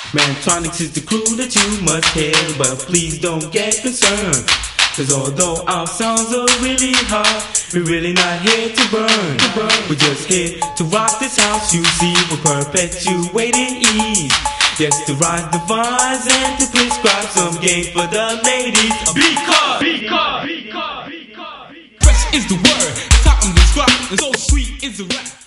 Mantronics is the crew that you must hear, but please don't get concerned. Cause although our sounds are really hard, we're really not here to burn. We're just here to rock this house, you see. We're perpetuating ease. Yes, to rise the vines and to prescribe some game for the ladies. Fresh is the word, it's how I'm described, and so sweet is the rap.